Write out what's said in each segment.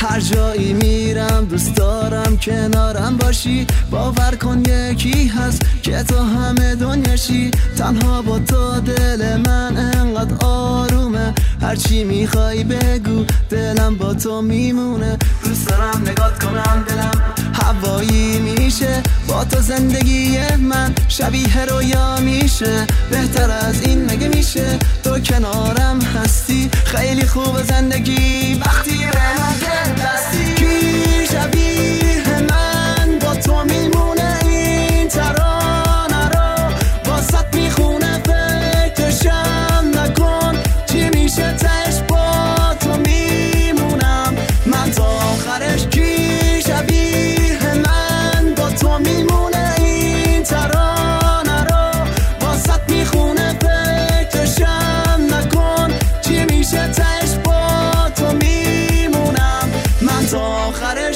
هر جایی میرم دوست دارم کنارم باشی. باور کن یکی هست که تو همه دنیاشی. تنها با تو دل من انقدر آرومه. هرچی میخوای بگو دلم با تو میمونه. دوست دارم نگات کنم دلم هوایی میشه. با تو زندگی من شبیه رویا میشه. بهتر از این مگه میشه؟ تو کنارم هستی. خیلی خوب زندگی وقتی به من دستی. کی شبیه من با تو میمونه؟ این ترانه رو واسط میخونه. فکرشم نکن چی میشه تش. با تو میمونم من تا آخرش. کی شبیه من با تو میمونه؟ این ترانه رو واسط میخونه. فکرشم نکن چی میشه تش. با تو میمونم من تا آخرش.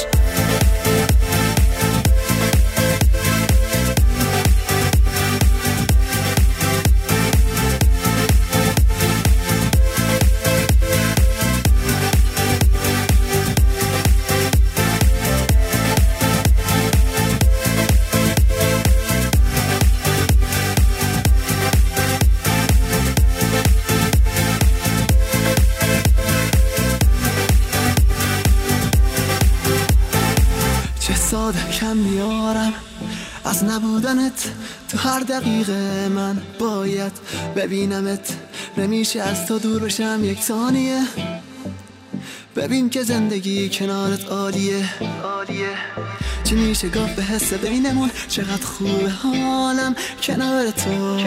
ساده کم میارم از نبودنت. تو هر دقیقه من باید ببینمت. نمیشه از تو دور بشم یک ثانیه. ببین که زندگی کنارت عالیه. چی میشه گفت به حس ببینمون چقدر خوبه حالم کنار تو.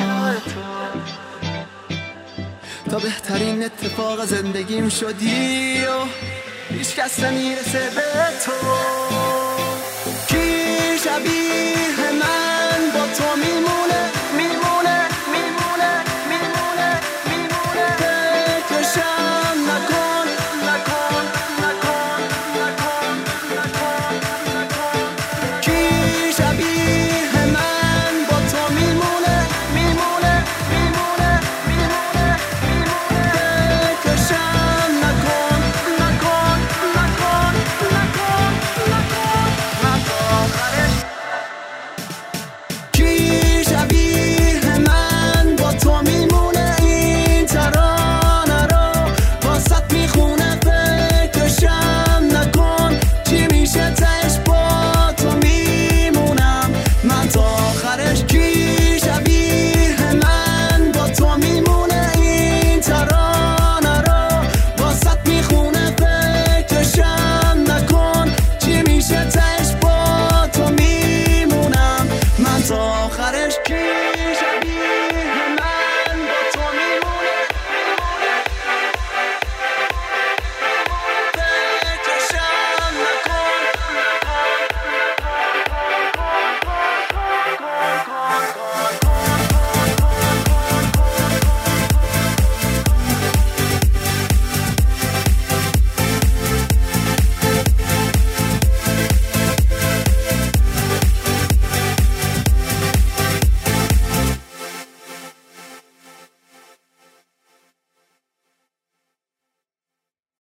تا بهترین اتفاق زندگیم شدی و هیچ کس نمیرسه به تو. کی شبیه من